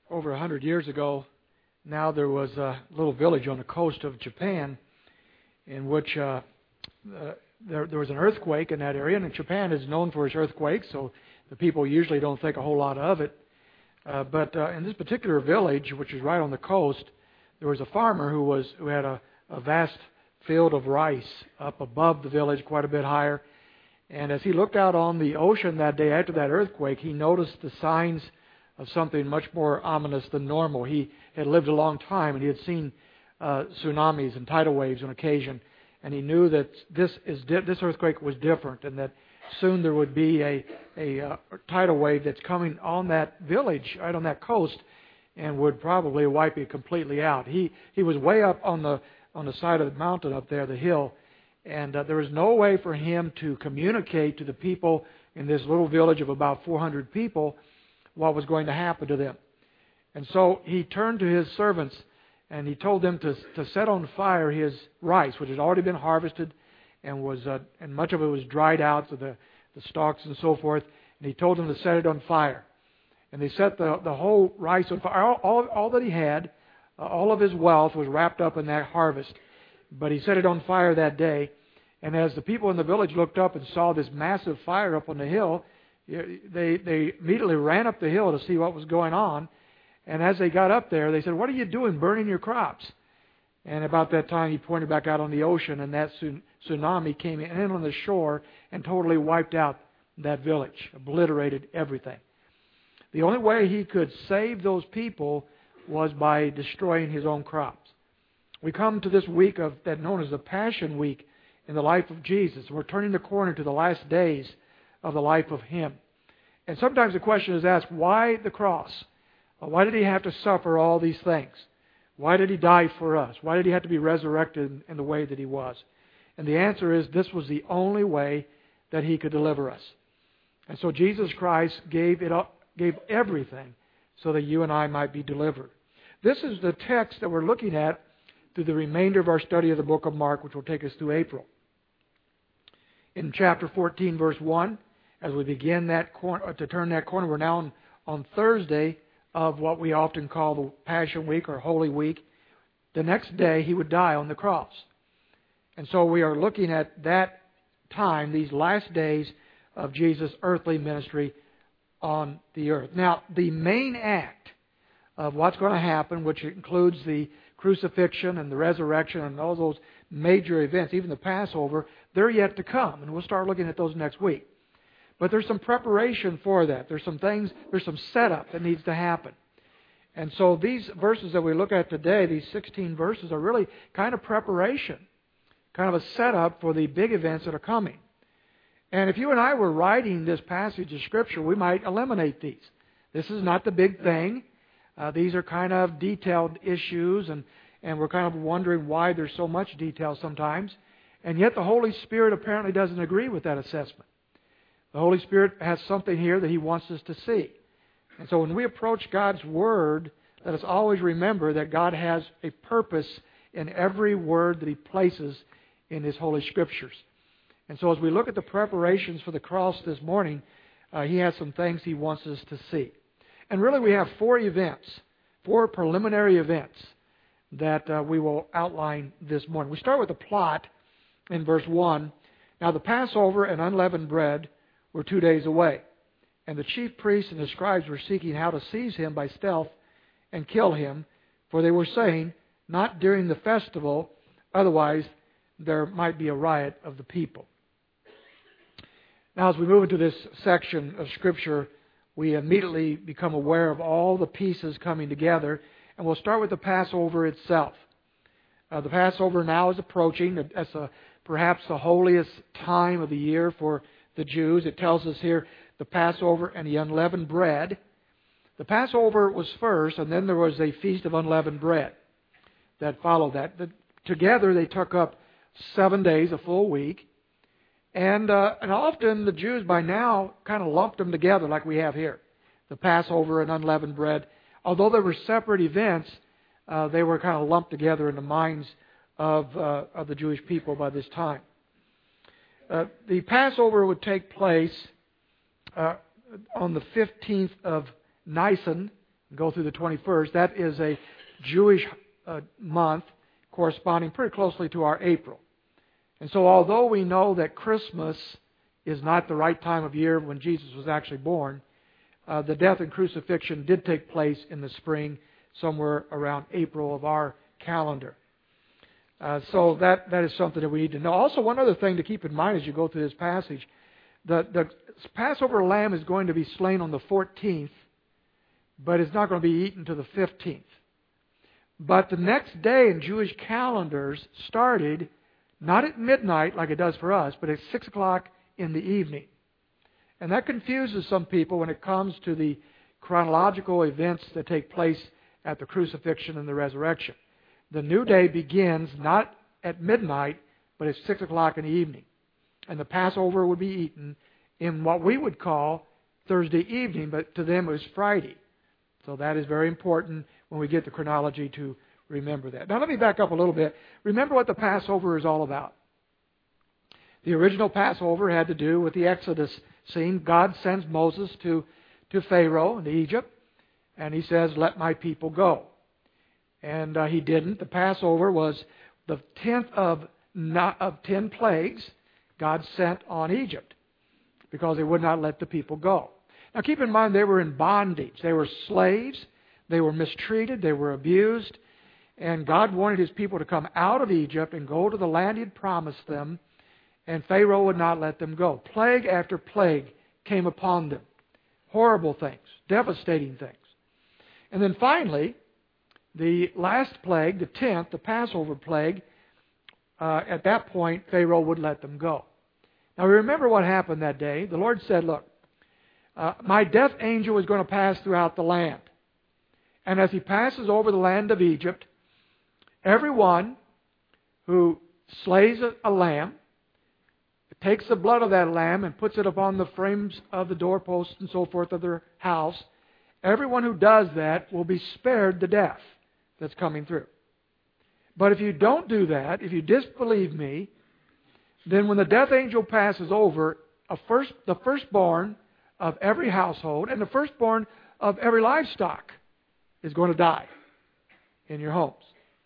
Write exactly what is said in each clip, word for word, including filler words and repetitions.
over a hundred years ago, now there was a little village on the coast of Japan in which uh, uh, there, there was an earthquake in that area. And Japan is known for its earthquakes, so the people usually don't think a whole lot of it. Uh, but uh, in this particular village, which is right on the coast, there was a farmer who was who had a, a vast field of rice up above the village, quite a bit higher. And as he looked out on the ocean that day after that earthquake, he noticed the signs of something much more ominous than normal. He had lived a long time, and he had seen uh, tsunamis and tidal waves on occasion, and he knew that this is di- this earthquake was different, and that soon there would be a a uh, tidal wave that's coming on that village, right on that coast, and would probably wipe it completely out. He he was way up on the on the side of the mountain up there, the hill, and uh, there was no way for him to communicate to the people in this little village of about four hundred people what was going to happen to them. And so he turned to his servants and he told them to to set on fire his rice, which had already been harvested, and was uh, and much of it was dried out, so the the stalks and so forth. And he told them to set it on fire. And they set the the whole rice on fire. All all, all that he had, uh, all of his wealth was wrapped up in that harvest. But he set it on fire that day. And as the people in the village looked up and saw this massive fire up on the hill, they they immediately ran up the hill to see what was going on. And as they got up there, they said, "What are you doing, burning your crops?" And about that time, he pointed back out on the ocean, and that tsunami came in on the shore and totally wiped out that village, obliterated everything. The only way he could save those people was by destroying his own crops. We come to this week of that known as the Passion Week in the life of Jesus. We're turning the corner to the last days of the life of Him. And sometimes the question is asked, why the cross? Why did He have to suffer all these things? Why did He die for us? Why did He have to be resurrected in the way that He was? And the answer is this was the only way that He could deliver us. And so Jesus Christ gave it up, gave everything so that you and I might be delivered. This is the text that we're looking at through the remainder of our study of the book of Mark, which will take us through April. In chapter fourteen, verse one, as we begin that corner, to turn that corner, we're now on, on Thursday of what we often call the Passion Week or Holy Week. The next day, He would die on the cross. And so we are looking at that time, these last days of Jesus' earthly ministry on the earth. Now, the main act of what's going to happen, which includes the crucifixion and the resurrection and all those major events, even the Passover, they're yet to come. And we'll start looking at those next week. But there's some preparation for that. There's some things, there's some setup that needs to happen. And so these verses that we look at today, these sixteen verses, are really kind of preparation, kind of a setup for the big events that are coming. And if you and I were writing this passage of Scripture, we might eliminate these. This is not the big thing. Uh, these are kind of detailed issues, and, and we're kind of wondering why there's so much detail sometimes. And yet the Holy Spirit apparently doesn't agree with that assessment. The Holy Spirit has something here that He wants us to see. And so when we approach God's Word, let us always remember that God has a purpose in every word that He places in His Holy Scriptures. And so as we look at the preparations for the cross this morning, uh, He has some things He wants us to see. And really we have four events, four preliminary events that uh, we will outline this morning. We start with the plot in verse one. Now the Passover and unleavened bread were two days away, and the chief priests and the scribes were seeking how to seize Him by stealth and kill Him, for they were saying, not during the festival, otherwise there might be a riot of the people. Now as we move into this section of Scripture, we immediately become aware of all the pieces coming together, and we'll start with the Passover itself. Uh, the Passover now is approaching. That's a, perhaps the holiest time of the year for the Jews. It tells us here the Passover and the unleavened bread. The Passover was first, and then there was a feast of unleavened bread that followed that. The, together they took up seven days, a full week. And, uh, and often the Jews by now kind of lumped them together like we have here. The Passover and unleavened bread. Although they were separate events, uh, they were kind of lumped together in the minds of, uh, of the Jewish people by this time. Uh, the Passover would take place uh, on the fifteenth of Nisan, and go through the twenty-first. That is a Jewish uh, month corresponding pretty closely to our April. And so although we know that Christmas is not the right time of year when Jesus was actually born, uh, the death and crucifixion did take place in the spring, somewhere around April of our calendar. Uh, so that, that is something that we need to know. Also, one other thing to keep in mind as you go through this passage, the, the Passover lamb is going to be slain on the fourteenth, but it's not going to be eaten until the fifteenth. But the next day in Jewish calendars started not at midnight like it does for us, but at six o'clock in the evening. And that confuses some people when it comes to the chronological events that take place at the crucifixion and the resurrection. The new day begins not at midnight, but at six o'clock in the evening. And the Passover would be eaten in what we would call Thursday evening, but to them it was Friday. So that is very important when we get the chronology to remember that. Now let me back up a little bit. Remember what the Passover is all about. The original Passover had to do with the Exodus scene. God sends Moses to, to Pharaoh in Egypt, and he says, "Let my people go." And uh, he didn't. The Passover was the tenth of, not, of ten plagues God sent on Egypt because they would not let the people go. Now keep in mind they were in bondage. They were slaves. They were mistreated. They were abused. And God wanted His people to come out of Egypt and go to the land He had promised them. And Pharaoh would not let them go. Plague after plague came upon them. Horrible things. Devastating things. And then finally, the last plague, the tenth, the Passover plague, uh, at that point, Pharaoh would let them go. Now remember what happened that day. The Lord said, look, uh, my death angel is going to pass throughout the land. And as he passes over the land of Egypt, everyone who slays a, a lamb, takes the blood of that lamb and puts it upon the frames of the doorposts and so forth of their house, everyone who does that will be spared the death that's coming through. But if you don't do that, if you disbelieve me, then when the death angel passes over, a first, the firstborn of every household and the firstborn of every livestock is going to die in your homes.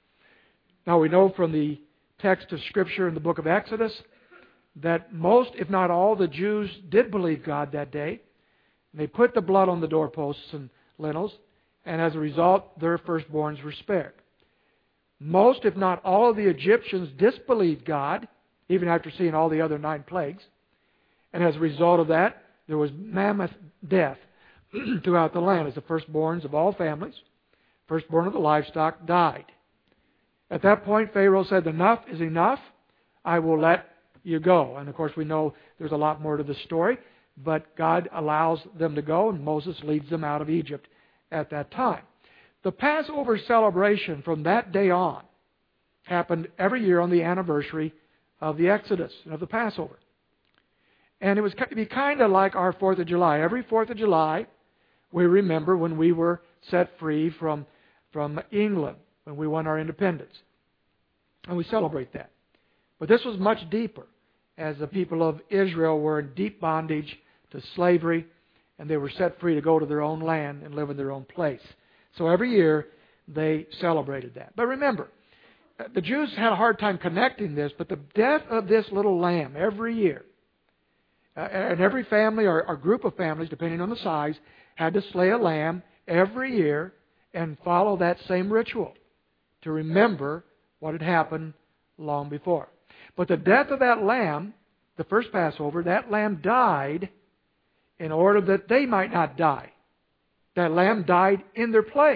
Now we know from the text of Scripture in the book of Exodus that most, if not all, the Jews did believe God that day. They put the blood on the doorposts and lintels, and as a result, their firstborns were spared. Most, if not all, of the Egyptians disbelieved God, even after seeing all the other nine plagues. And as a result of that, there was mammoth death throughout the land as the firstborns of all families, firstborn of the livestock, died. At that point, Pharaoh said, enough is enough. I will let you go. And of course, we know there's a lot more to the story, but God allows them to go, and Moses leads them out of Egypt at that time. The Passover celebration from that day on happened every year on the anniversary of the Exodus, of the Passover. And it was to be kind of like our fourth of July. Every fourth of July, we remember when we were set free from, from England, when we won our independence. And we celebrate that. But this was much deeper, as the people of Israel were in deep bondage to slavery, and they were set free to go to their own land and live in their own place. So every year they celebrated that. But remember, the Jews had a hard time connecting this, but the death of this little lamb every year, uh, and every family or, or group of families, depending on the size, had to slay a lamb every year and follow that same ritual to remember what had happened long before. But the death of that lamb, the first Passover, that lamb died in order that they might not die. That lamb died in their place.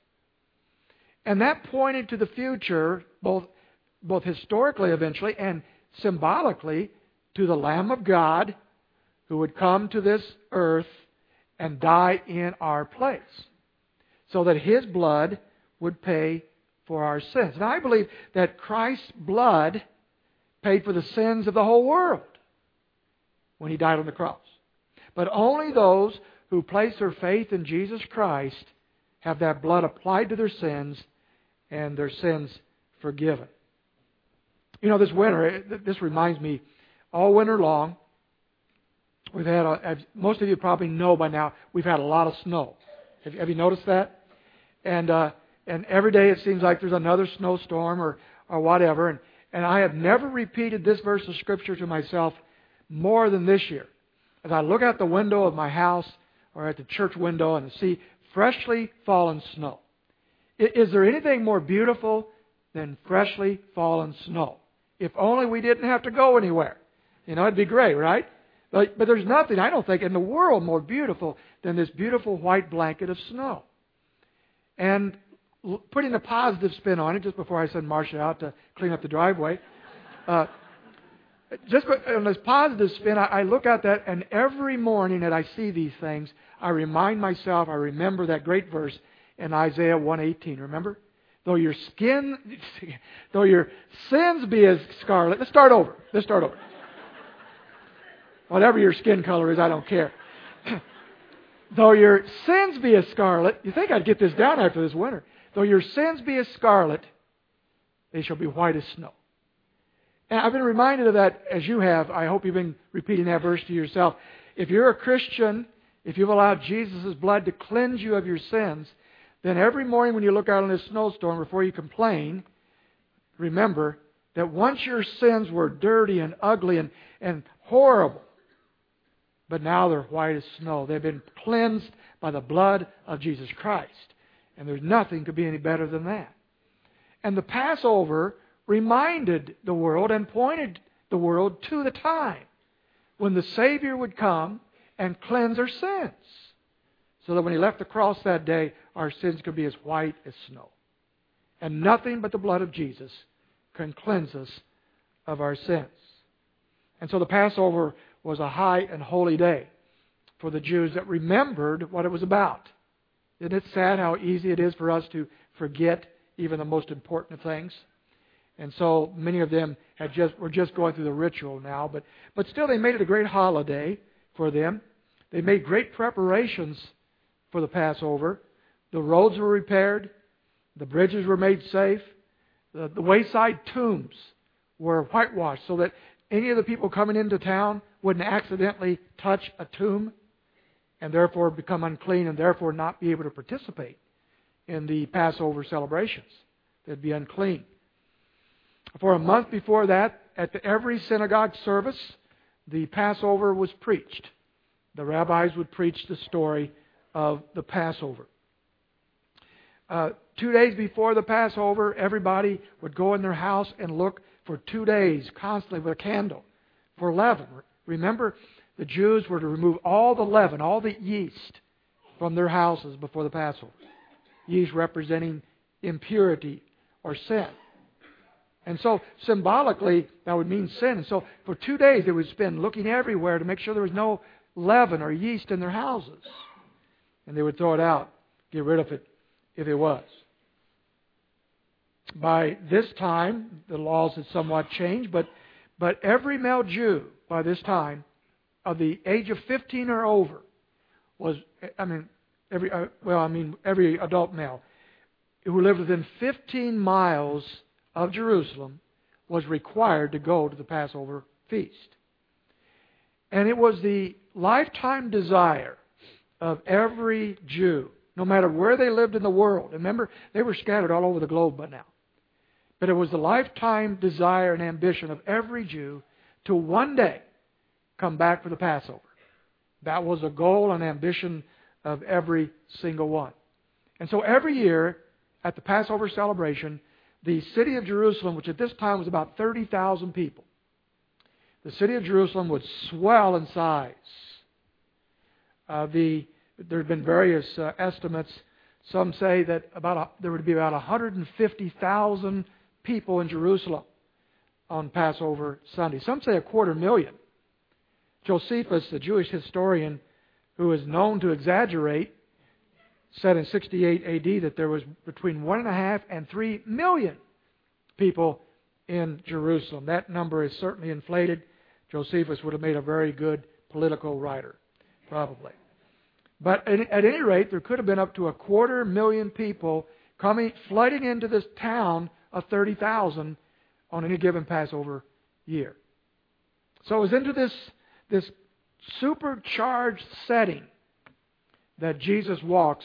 And that pointed to the future, both, both historically eventually and symbolically, to the Lamb of God who would come to this earth and die in our place, so that His blood would pay for our sins. Now I believe that Christ's blood paid for the sins of the whole world when He died on the cross. But only those who place their faith in Jesus Christ have that blood applied to their sins and their sins forgiven. You know, this winter, this reminds me, all winter long, we've had, a, as most of you probably know by now, we've had a lot of snow Have, have you noticed that? And uh, and every day it seems like there's another snowstorm or, or whatever. And, and I have never repeated this verse of Scripture to myself more than this year. As I look out the window of my house or at the church window and see freshly fallen snow. Is there anything more beautiful than freshly fallen snow? If only we didn't have to go anywhere. You know, it'd be great, right? But, but there's nothing, I don't think, in the world more beautiful than this beautiful white blanket of snow. And putting a positive spin on it, just before I send Marcia out to clean up the driveway, uh, just on this positive spin, I, I look at that, and every morning that I see these things, I remind myself, I remember that great verse in Isaiah one eighteen. Remember? Though your skin, though your sins be as scarlet. Let's start over. Let's start over. Whatever your skin color is, I don't care. Though your sins be as scarlet, you think I'd get this down after this winter. Though your sins be as scarlet, they shall be white as snow. And I've been reminded of that as you have. I hope you've been repeating that verse to yourself. If you're a Christian, if you've allowed Jesus' blood to cleanse you of your sins, then every morning when you look out on this snowstorm, before you complain, remember that once your sins were dirty and ugly and, and horrible, but now they're white as snow. They've been cleansed by the blood of Jesus Christ. And there's nothing could be any better than that. And the Passover reminded the world and pointed the world to the time when the Savior would come and cleanse our sins. So that when He left the cross that day, our sins could be as white as snow. And nothing but the blood of Jesus can cleanse us of our sins. And so the Passover was a high and holy day for the Jews that remembered what it was about. Isn't it sad how easy it is for us to forget even the most important things? And so many of them had just were just going through the ritual now, but but still they made it a great holiday for them. They made great preparations for the Passover. The roads were repaired, the bridges were made safe, the, the wayside tombs were whitewashed so that any of the people coming into town wouldn't accidentally touch a tomb and therefore become unclean and therefore not be able to participate in the Passover celebrations. They'd be unclean. For a month before that, at the, every synagogue service, the Passover was preached. The rabbis would preach the story of the Passover. Uh, two days before the Passover, everybody would go in their house and look for two days constantly with a candle for leaven. Remember, the Jews were to remove all the leaven, all the yeast from their houses before the Passover. Yeast representing impurity or sin. And so, symbolically, that would mean sin. And so, for two days, they would spend looking everywhere to make sure there was no leaven or yeast in their houses. And they would throw it out, get rid of it if it was. By this time, the laws had somewhat changed, but, but every male Jew by this time, of the age of fifteen or over, was, I mean, every, uh, well, I mean, every adult male who lived within fifteen miles of Jerusalem was required to go to the Passover feast. And it was the lifetime desire of every Jew, no matter where they lived in the world. Remember, they were scattered all over the globe by now. But it was the lifetime desire and ambition of every Jew to one day come back for the Passover. That was a goal and ambition of every single one. And so every year at the Passover celebration, the city of Jerusalem, which at this time was about thirty thousand people, the city of Jerusalem would swell in size. Uh, the, there have been various uh, estimates. Some say that about a, there would be about one hundred fifty thousand people in Jerusalem on Passover Sunday. Some say a quarter million. Josephus, the Jewish historian who is known to exaggerate, said in sixty-eight A D that there was between one and a half and three million people in Jerusalem. That number is certainly inflated. Josephus would have made a very good political writer, probably. But at any rate, there could have been up to a quarter million people coming, flooding into this town of thirty thousand on any given Passover year. So it was into this, this supercharged setting that Jesus walks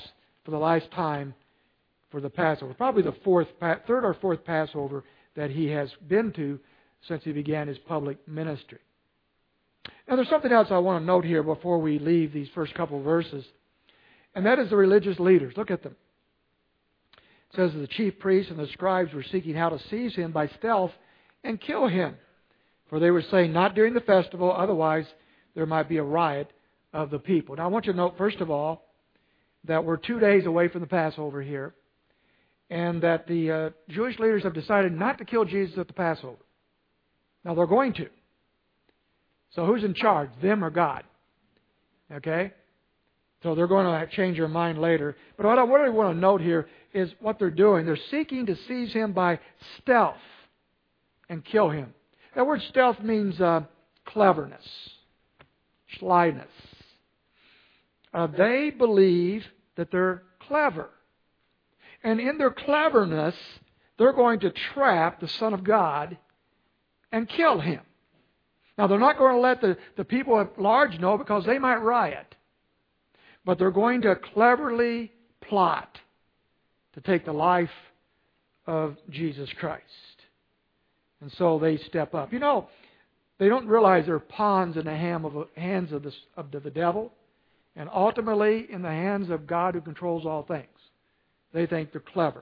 for the last time for the Passover. Probably the fourth, third or fourth Passover that he has been to since he began his public ministry. Now there's something else I want to note here before we leave these first couple of verses, and that is the religious leaders. Look at them. It says the chief priests and the scribes were seeking how to seize him by stealth and kill him. For they were saying, not during the festival, otherwise there might be a riot of the people. Now I want you to note, first of all, that we're two days away from the Passover here, and that the uh, Jewish leaders have decided not to kill Jesus at the Passover. Now they're going to. So who's in charge, them or God? Okay? So they're going to change their mind later. But what I really want to note here is what they're doing. They're seeking to seize him by stealth and kill him. That word stealth means uh, cleverness, slyness. Uh, they believe that they're clever. And in their cleverness, they're going to trap the Son of God and kill him. Now, they're not going to let the, the people at large know because they might riot. But they're going to cleverly plot to take the life of Jesus Christ. And so they step up. You know, they don't realize they're pawns in the hand of, hands of the, of the devil, and ultimately in the hands of God who controls all things. They think they're clever.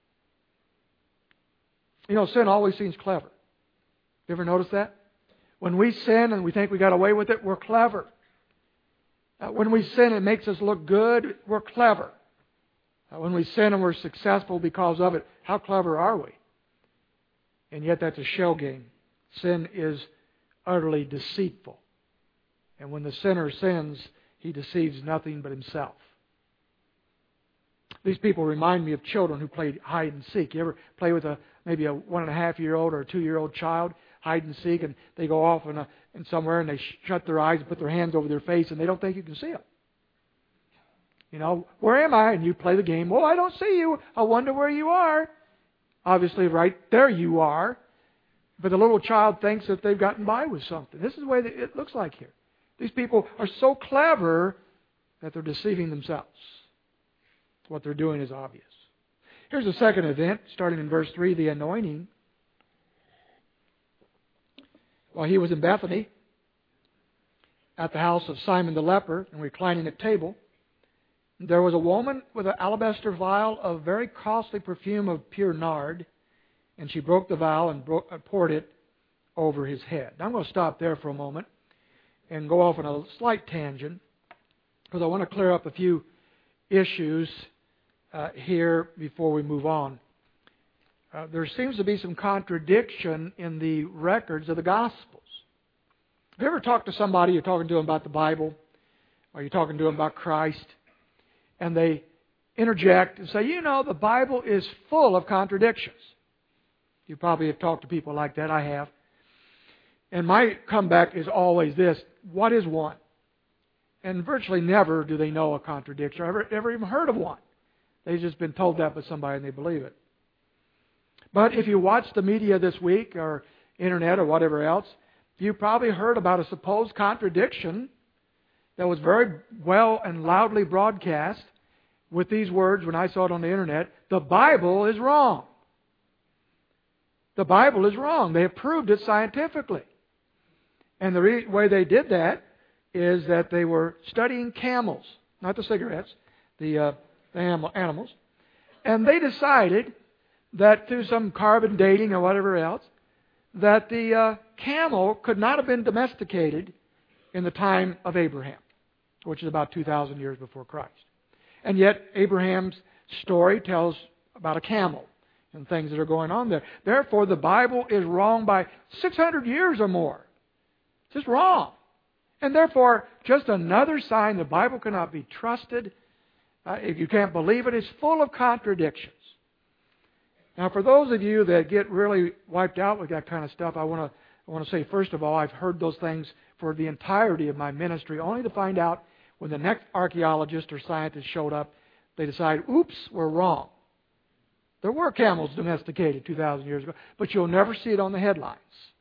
You know, sin always seems clever. You ever notice that? When we sin and we think we got away with it, we're clever. Uh, when we sin, it makes us look good, we're clever. Uh, when we sin and we're successful because of it, how clever are we? And yet that's a shell game. Sin is utterly deceitful. And when the sinner sins, he deceives nothing but himself. These people remind me of children who played hide and seek. You ever play with a maybe a one and a half year old or a two year old child, hide and seek, and they go off in, a, in somewhere and they shut their eyes and put their hands over their face and they don't think you can see them. You know, where am I? And you play the game. Oh, I don't see you. I wonder where you are. Obviously, right there you are. But the little child thinks that they've gotten by with something. This is the way that it looks like here. These people are so clever that they're deceiving themselves. What they're doing is obvious. Here's the second event, starting in verse three, the anointing. While he was in Bethany, at the house of Simon the leper, and reclining at table, there was a woman with an alabaster vial of very costly perfume of pure nard, and she broke the vial and bro- poured it over his head. Now I'm going to stop there for a moment and go off on a slight tangent, because I want to clear up a few issues uh, here before we move on. Uh, there seems to be some contradiction in the records of the Gospels. Have you ever talked to somebody, you're talking to them about the Bible, or you're talking to them about Christ, and they interject and say, you know, the Bible is full of contradictions. You probably have talked to people like that. I have. And my comeback is always this: what is one? And virtually never do they know a contradiction or ever, ever even heard of one. They've just been told that by somebody and they believe it. But if you watch the media this week or internet or whatever else, you probably heard about a supposed contradiction that was very well and loudly broadcast with these words when I saw it on the internet: the Bible is wrong. The Bible is wrong. They have proved it scientifically. And the re- way they did that is that they were studying camels, not the cigarettes, the, uh, the animal, animals. And they decided that through some carbon dating or whatever else, that the uh, camel could not have been domesticated in the time of Abraham, which is about two thousand years before Christ. And yet Abraham's story tells about a camel and things that are going on there. Therefore, the Bible is wrong by six hundred years or more. It's just wrong. And therefore, just another sign the Bible cannot be trusted. Uh, if you can't believe it, it's full of contradictions. Now, for those of you that get really wiped out with that kind of stuff, I want to I want to say, first of all, I've heard those things for the entirety of my ministry, only to find out when the next archaeologist or scientist showed up, they decide, oops, we're wrong. There were camels domesticated two thousand years ago, but you'll never see it on the headlines.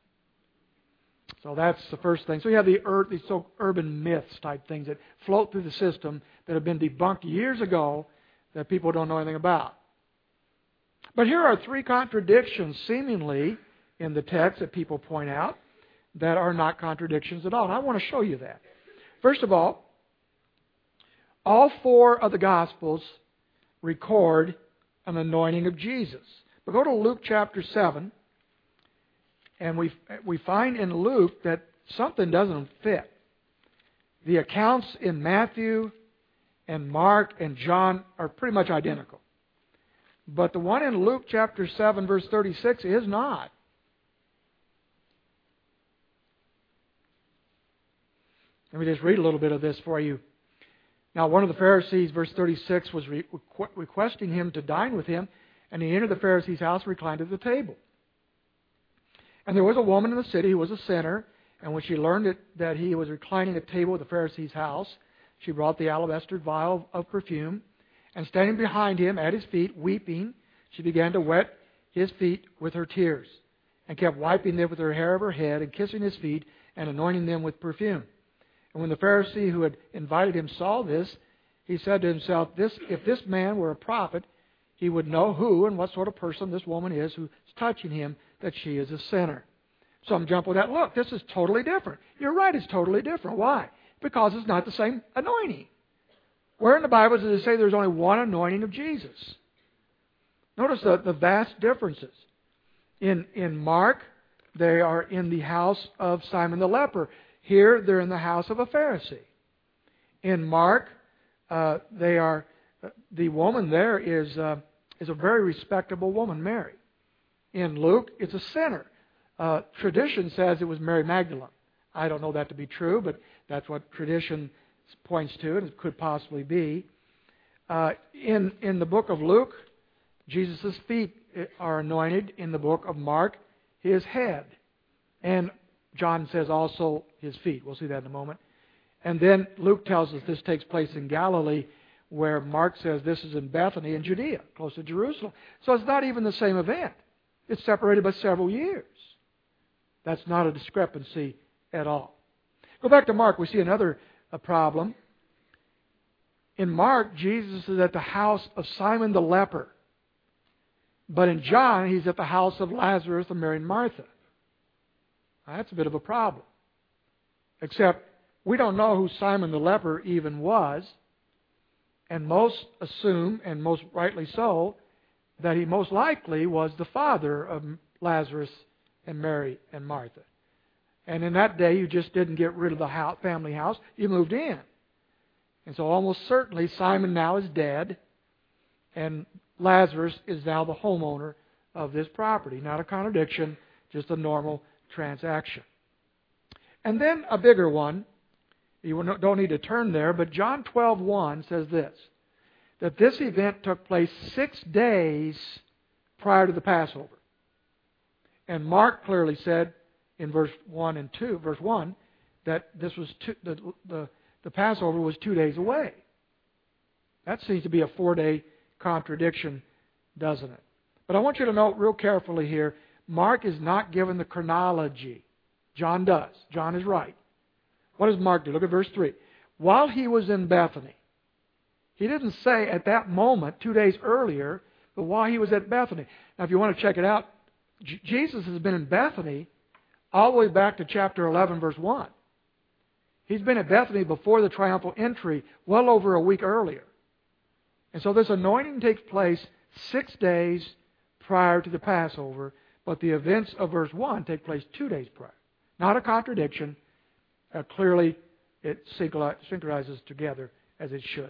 So that's the first thing. So you have the ur- these so urban myths type things that float through the system that have been debunked years ago, that people don't know anything about. But here are three contradictions seemingly in the text that people point out that are not contradictions at all. And I want to show you that. First of all, all four of the Gospels record an anointing of Jesus. But go to Luke chapter seven, and we we find in Luke that something doesn't fit. The accounts in Matthew and Mark and John are pretty much identical. But the one in Luke chapter seven, verse thirty-six is not. Let me just read a little bit of this for you. Now, one of the Pharisees, verse thirty-six, was re- requesting him to dine with him, and he entered the Pharisee's house and reclined at the table. And there was a woman in the city who was a sinner, and when she learned it, that he was reclining at table at the Pharisee's house, she brought the alabaster vial of perfume, and standing behind him at his feet, weeping, she began to wet his feet with her tears, and kept wiping them with her hair of her head, and kissing his feet, and anointing them with perfume. And when the Pharisee who had invited him saw this, he said to himself, "This, if this man were a prophet, he would know who and what sort of person this woman is who is touching him, that she is a sinner." Some jump with that. Look, this is totally different. You're right, it's totally different. Why? Because it's not the same anointing. Where in the Bible does it say there's only one anointing of Jesus? Notice the, the vast differences. In, in Mark, they are in the house of Simon the leper. Here, they're in the house of a Pharisee. In Mark, uh, they are uh, the woman there is uh, is a very respectable woman, Mary. In Luke, it's a sinner. Uh, tradition says it was Mary Magdalene. I don't know that to be true, but that's what tradition points to, and it could possibly be. Uh, in in the book of Luke, Jesus' feet are anointed. In the book of Mark, his head. And John says also his feet. We'll see that in a moment. And then Luke tells us this takes place in Galilee, where Mark says this is in Bethany in Judea, close to Jerusalem. So it's not even the same event. It's separated by several years. That's not a discrepancy at all. Go back to Mark. We see another uh, problem. In Mark, Jesus is at the house of Simon the leper. But in John, he's at the house of Lazarus and Mary and Martha. Now, that's a bit of a problem. Except we don't know who Simon the leper even was. And most assume, and most rightly so, that he most likely was the father of Lazarus and Mary and Martha. And in that day, you just didn't get rid of the house, family house. You moved in. And so almost certainly Simon now is dead, and Lazarus is now the homeowner of this property. Not a contradiction, just a normal transaction. And then a bigger one. You don't need to turn there, but John twelve one says this, that this event took place six days prior to the Passover. And Mark clearly said in verse one and two, verse one, that this was two, the, the the Passover was two days away. That seems to be a four-day contradiction, doesn't it? But I want you to note real carefully here, Mark is not given the chronology. John does. John is right. What does Mark do? Look at verse three. While he was in Bethany, he didn't say at that moment, two days earlier, but while he was at Bethany. Now, if you want to check it out, J- Jesus has been in Bethany all the way back to chapter eleven, verse one. He's been at Bethany before the triumphal entry, well over a week earlier. And so this anointing takes place six days prior to the Passover, but the events of verse one take place two days prior. Not a contradiction. Uh, clearly, it synchronizes together as it should.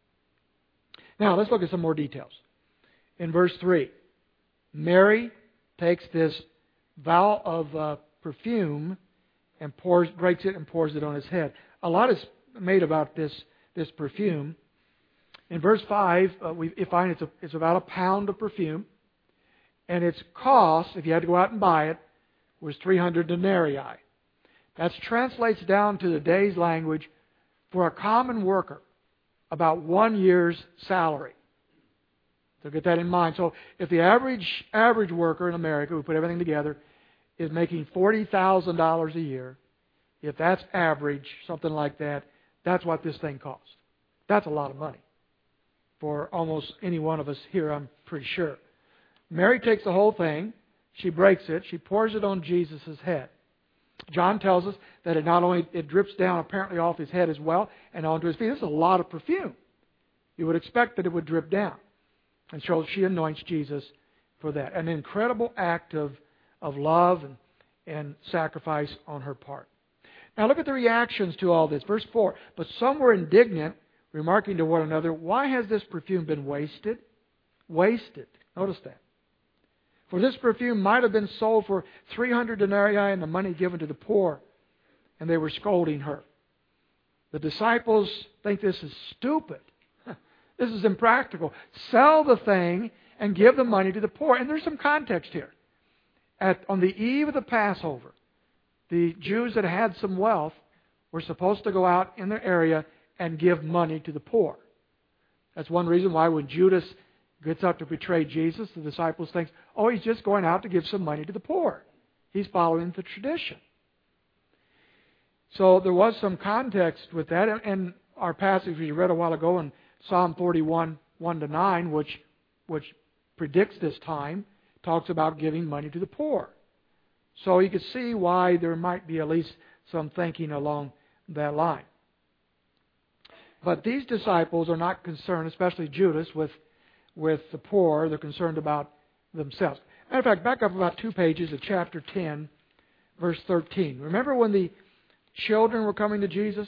Now, let's look at some more details. In verse three, Mary takes this vial of uh, perfume and pours, breaks it and pours it on his head. A lot is made about this, this perfume. In verse five, uh, we find it's, a, it's about a pound of perfume, and its cost, if you had to go out and buy it, was three hundred denarii. That translates down to the day's language for a common worker, about one year's salary. So get that in mind. So if the average average worker in America, who put everything together, is making forty thousand dollars a year, if that's average, something like that, that's what this thing costs. That's a lot of money. for almost any one of us here, I'm pretty sure. Mary takes the whole thing. She breaks it. She pours it on Jesus' head. John tells us that it not only it drips down apparently off his head as well and onto his feet. This is a lot of perfume. You would expect that it would drip down. And so she anoints Jesus for that. An incredible act of, of love and, and sacrifice on her part. Now look at the reactions to all this. Verse four. But some were indignant, remarking to one another, why has this perfume been wasted? Wasted. Notice that. For this perfume might have been sold for three hundred denarii and the money given to the poor. And they were scolding her. The disciples think this is stupid. This is impractical. Sell the thing and give the money to the poor. And there's some context here. At, on the eve of the Passover, the Jews that had some wealth were supposed to go out in their area and give money to the poor. That's one reason why when Judas gets up to betray Jesus, the disciples think, oh, he's just going out to give some money to the poor. He's following the tradition. So there was some context with that. And our passage we read a while ago in Psalm forty-one, one to nine, which, which predicts this time, talks about giving money to the poor. So you can see why there might be at least some thinking along that line. But these disciples are not concerned, especially Judas, with, with the poor. They're concerned about themselves. Matter of fact, back up about two pages of chapter ten, verse thirteen. Remember when the children were coming to Jesus?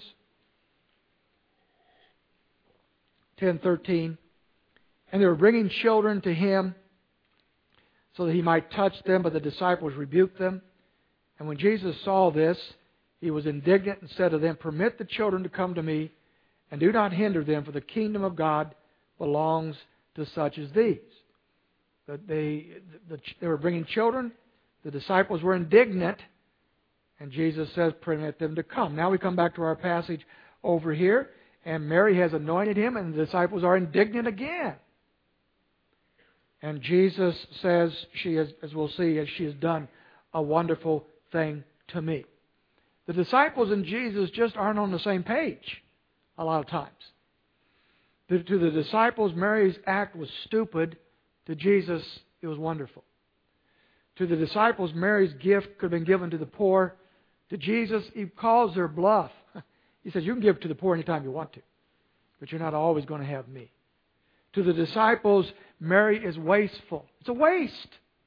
ten thirteen. And they were bringing children to Him so that He might touch them, but the disciples rebuked them. And when Jesus saw this, He was indignant and said to them, permit the children to come to me, and do not hinder them, for the kingdom of God belongs to such as these. That they, the, they were bringing children, the disciples were indignant, and Jesus says, permit them to come. Now we come back to our passage over here, and Mary has anointed Him, and the disciples are indignant again. And Jesus says, she has, as we'll see, as she has done a wonderful thing to me. The disciples and Jesus just aren't on the same page a lot of times. To, to the disciples, Mary's act was stupid. To Jesus, it was wonderful. To the disciples, Mary's gift could have been given to the poor. To Jesus, He calls their bluff. He says, you can give to the poor anytime you want to, but you're not always going to have me. To the disciples, Mary is wasteful. It's a waste.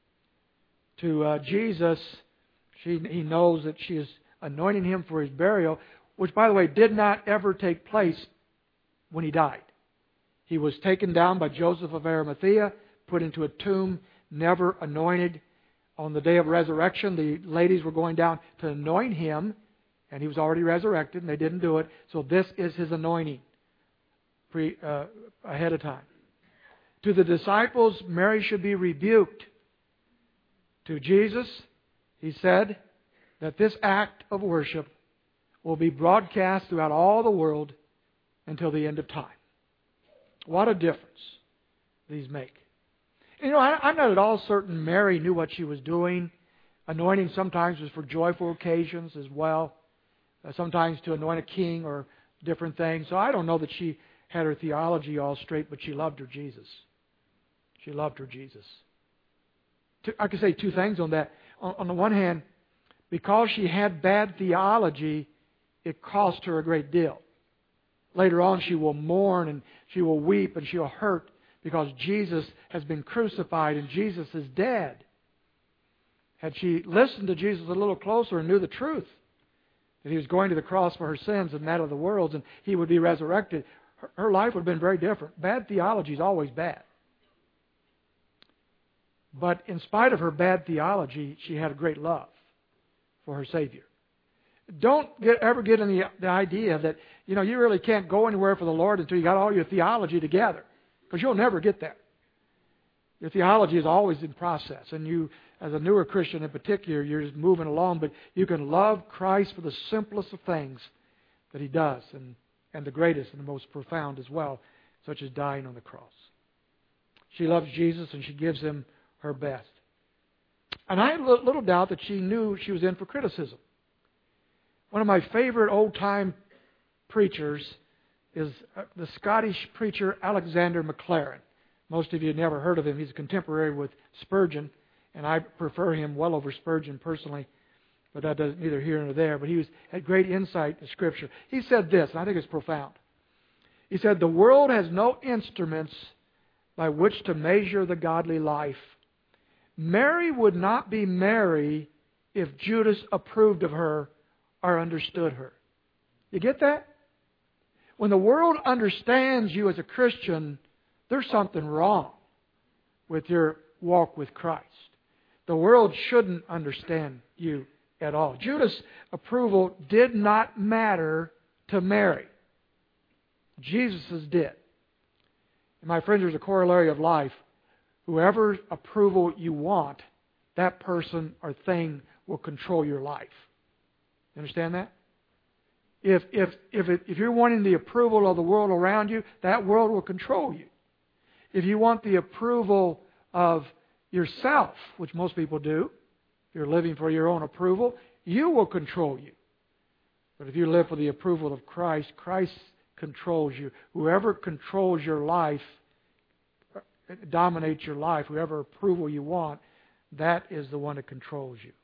To uh, Jesus, she, He knows that she is anointing Him for His burial, which, by the way, did not ever take place when He died. He was taken down by Joseph of Arimathea, put into a tomb, never anointed. On the day of resurrection, the ladies were going down to anoint Him, and He was already resurrected, and they didn't do it. So this is His anointing pre, uh, ahead of time. To the disciples, Mary should be rebuked. To Jesus, He said that this act of worship will be broadcast throughout all the world until the end of time. What a difference these make. You know, I, I'm not at all certain Mary knew what she was doing. Anointing sometimes was for joyful occasions as well. Uh, sometimes to anoint a king or different things. So I don't know that she had her theology all straight, but she loved her Jesus. She loved her Jesus. Two, I could say two things on that. On, on the one hand, because she had bad theology, it cost her a great deal. Later on, she will mourn and she will weep and she will hurt because Jesus has been crucified and Jesus is dead. Had she listened to Jesus a little closer and knew the truth, that He was going to the cross for her sins and that of the world, and He would be resurrected, her, her life would have been very different. Bad theology is always bad. But in spite of her bad theology, she had a great love for her Savior. Don't get, ever get in the, the idea that, you know, you really can't go anywhere for the Lord until you got all your theology together. Because you'll never get there. Your theology is always in process. And you, as a newer Christian in particular, you're just moving along. But you can love Christ for the simplest of things that He does. And, and the greatest and the most profound as well, such as dying on the cross. She loves Jesus and she gives Him her best. And I had little doubt that she knew she was in for criticism. One of my favorite old-time preachers is the Scottish preacher Alexander Maclaren. Most of you have never heard of him. He's a contemporary with Spurgeon, and I prefer him well over Spurgeon personally, but that doesn't neither here nor there. But he was, had great insight to Scripture. He said this, and I think it's profound. He said, "The world has no instruments by which to measure the godly life. Mary would not be Mary if Judas approved of her or understood her." You get that? When the world understands you as a Christian, there's something wrong with your walk with Christ. The world shouldn't understand you at all. Judas' approval did not matter to Mary. Jesus' did. And my friends, there's a corollary of life. Whoever approval you want, that person or thing will control your life. You understand that? If if if it, if you're wanting the approval of the world around you, that world will control you. If you want the approval of yourself, which most people do, if you're living for your own approval, you will control you. But if you live for the approval of Christ, Christ controls you. Whoever controls your life, dominates your life, whoever approval you want, that is the one that controls you.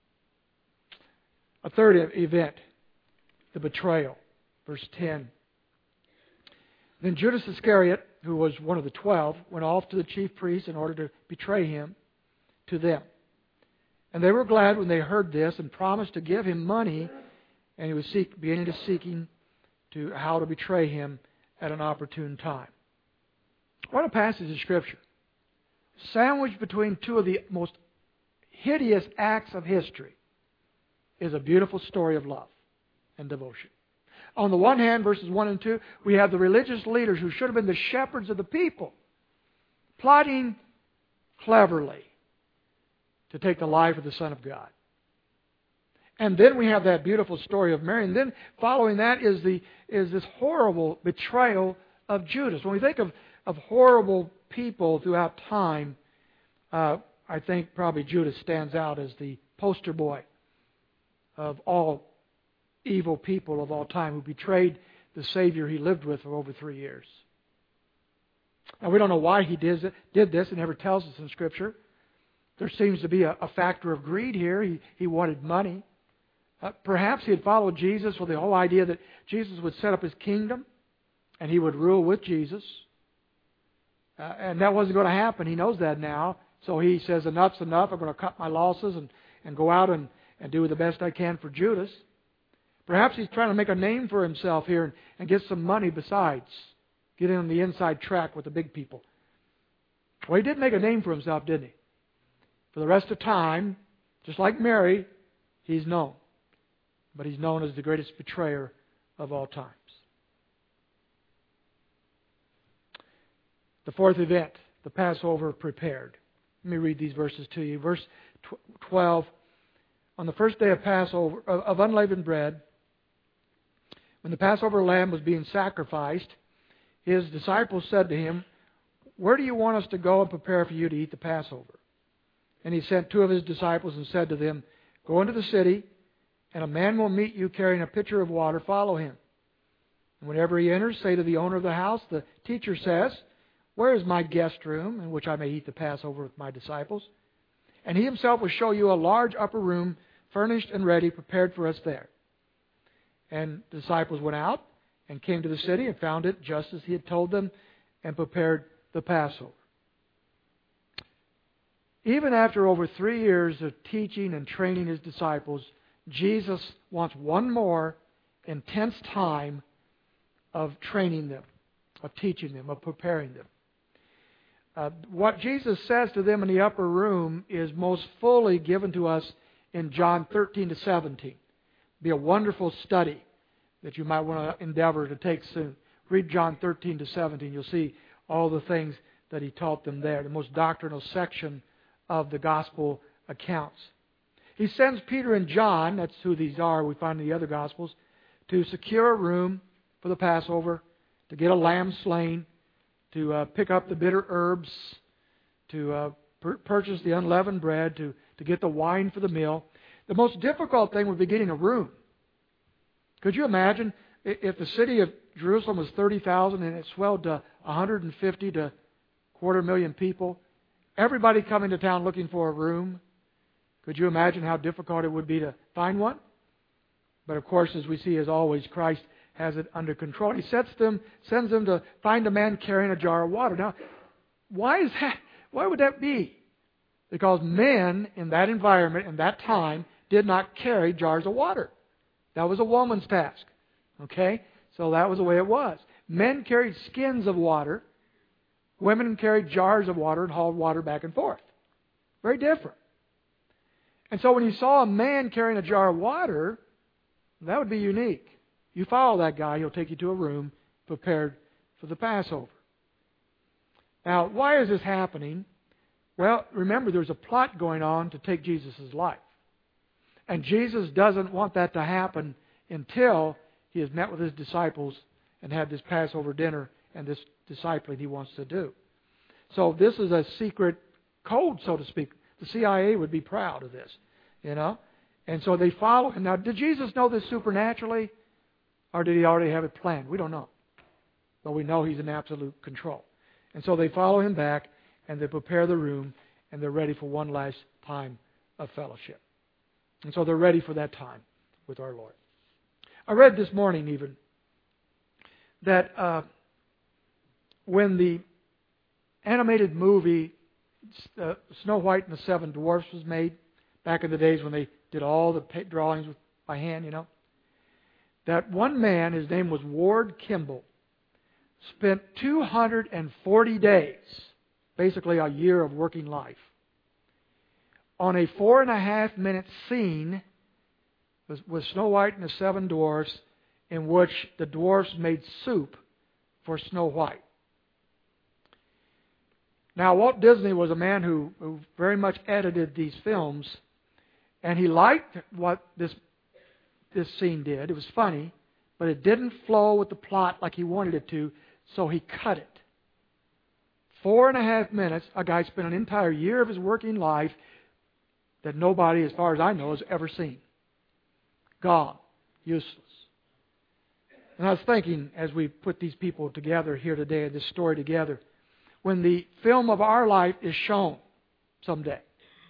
A third event, the betrayal. Verse ten. Then Judas Iscariot, who was one of the twelve, went off to the chief priests in order to betray him to them. And they were glad when they heard this and promised to give him money, and he was seek, beginning to seeking to how to betray him at an opportune time. What a passage of Scripture. Sandwiched between two of the most hideous acts of history is a beautiful story of love and devotion. On the one hand, verses one and two, we have the religious leaders who should have been the shepherds of the people, plotting cleverly to take the life of the Son of God. And then we have that beautiful story of Mary. And then following that is the is this horrible betrayal of Judas. When we think of, of horrible people throughout time, uh, I think probably Judas stands out as the poster boy of all evil people of all time who betrayed the Savior he lived with for over three years. Now, we don't know why he did this. It never tells us in Scripture. There seems to be a, a factor of greed here. He, he wanted money. Uh, perhaps he had followed Jesus with the whole idea that Jesus would set up his kingdom and he would rule with Jesus. Uh, and that wasn't going to happen. He knows that now. So he says, enough's enough. I'm going to cut my losses and, and go out and, and do the best I can for Judas. Perhaps he's trying to make a name for himself here and, and get some money besides. Get in on the inside track with the big people. Well, he did make a name for himself, didn't he? For the rest of time, just like Mary, he's known. But he's known as the greatest betrayer of all times. The fourth event, the Passover prepared. Let me read these verses to you. Verse twelve. On the first day of Passover, of unleavened bread, when the Passover lamb was being sacrificed, his disciples said to him, "Where do you want us to go and prepare for you to eat the Passover?" And he sent two of his disciples and said to them, "Go into the city, and a man will meet you carrying a pitcher of water. Follow him. And whenever he enters, say to the owner of the house, 'The teacher says, where is my guest room in which I may eat the Passover with my disciples?' And he himself will show you a large upper room, furnished and ready, prepared for us there." And the disciples went out and came to the city and found it just as he had told them and prepared the Passover. Even after over three years of teaching and training his disciples, Jesus wants one more intense time of training them, of teaching them, of preparing them. Uh, what Jesus says to them in the upper room is most fully given to us in John thirteen to seventeen. It'll be a wonderful study that you might want to endeavor to take soon. Read John thirteen to seventeen. You'll see all the things that he taught them there, the most doctrinal section of the gospel accounts. He sends Peter and John, that's who these are, we find in the other Gospels, to secure a room for the Passover, to get a lamb slain, to uh, pick up the bitter herbs, to uh, pur- purchase the unleavened bread, to, to get the wine for the meal. The most difficult thing would be getting a room. Could you imagine if the city of Jerusalem was thirty thousand and it swelled to one hundred fifty to a quarter million people. Everybody coming to town looking for a room. Could you imagine how difficult it would be to find one? But of course, as we see, as always, Christ has it under control. He sets them, sends them to find a man carrying a jar of water. Now, why is that? Why would that be? Because men in that environment, in that time, did not carry jars of water. That was a woman's task. Okay? So that was the way it was. Men carried skins of water. Women carried jars of water and hauled water back and forth. Very different. And so when you saw a man carrying a jar of water, that would be unique. You follow that guy, he'll take you to a room prepared for the Passover. Now, why is this happening? Well, remember, there's a plot going on to take Jesus' life. And Jesus doesn't want that to happen until He has met with His disciples and had this Passover dinner and this discipling He wants to do. So this is a secret code, so to speak. The C I A would be proud of this, you know. And so they follow Him. Now, did Jesus know this supernaturally? Or did He already have it planned? We don't know. But we know He's in absolute control. And so they follow Him back, and they prepare the room, and they're ready for one last time of fellowship. And so they're ready for that time with our Lord. I read this morning even that uh, when the animated movie uh, Snow White and the Seven Dwarfs was made, back in the days when they did all the drawings with, by hand, you know, that one man, his name was Ward Kimball, spent two hundred forty days, basically a year of working life, on a four and a half minute scene with, with Snow White and the Seven Dwarfs, in which the dwarfs made soup for Snow White. Now, Walt Disney was a man who, who very much edited these films, and he liked what this this scene did. It was funny, but it didn't flow with the plot like he wanted it to, so he cut it. Four and a half minutes, a guy spent an entire year of his working life that nobody, as far as I know, has ever seen. Gone. Useless. And I was thinking, as we put these people together here today, this story together, when the film of our life is shown someday,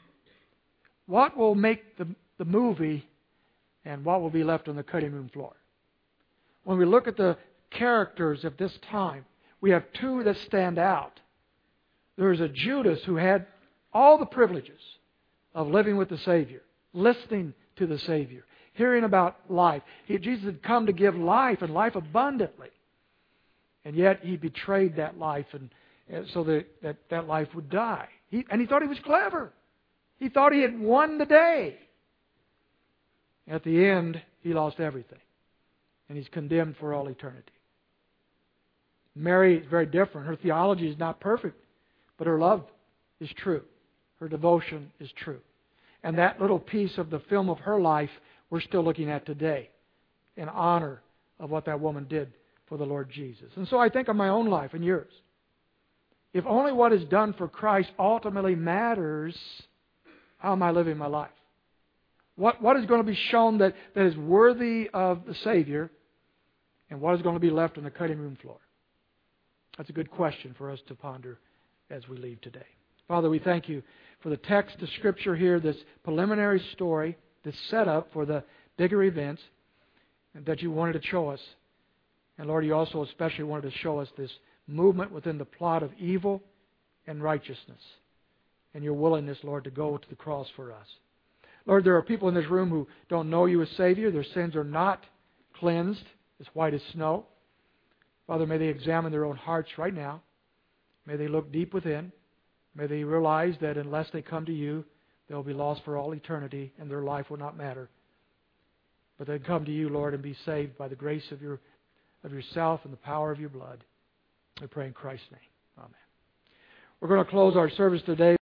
what will make the, the movie and what will be left on the cutting room floor? When we look at the characters of this time, we have two that stand out. There is a Judas who had all the privileges of living with the Savior, listening to the Savior, hearing about life. He, Jesus had come to give life and life abundantly. And yet He betrayed that life and, and so that, that that life would die. He, and He thought He was clever. He thought He had won the day. At the end, He lost everything. And He's condemned for all eternity. Mary is very different. Her theology is not perfect, but her love is true. Her devotion is true. And that little piece of the film of her life we're still looking at today in honor of what that woman did for the Lord Jesus. And so I think of my own life and yours. If only what is done for Christ ultimately matters, how am I living my life? What, what is going to be shown that, that is worthy of the Savior, and what is going to be left on the cutting room floor? That's a good question for us to ponder as we leave today. Father, we thank You for the text of Scripture here, this preliminary story, this setup for the bigger events that You wanted to show us. And Lord, You also especially wanted to show us this movement within the plot of evil and righteousness, and Your willingness, Lord, to go to the cross for us. Lord, there are people in this room who don't know You as Savior. Their sins are not cleansed as white as snow. Father, may they examine their own hearts right now. May they look deep within. May they realize that unless they come to You, they'll be lost for all eternity and their life will not matter. But they come to You, Lord, and be saved by the grace of Your of Yourself and the power of Your blood. We pray in Christ's name. Amen. We're going to close our service today.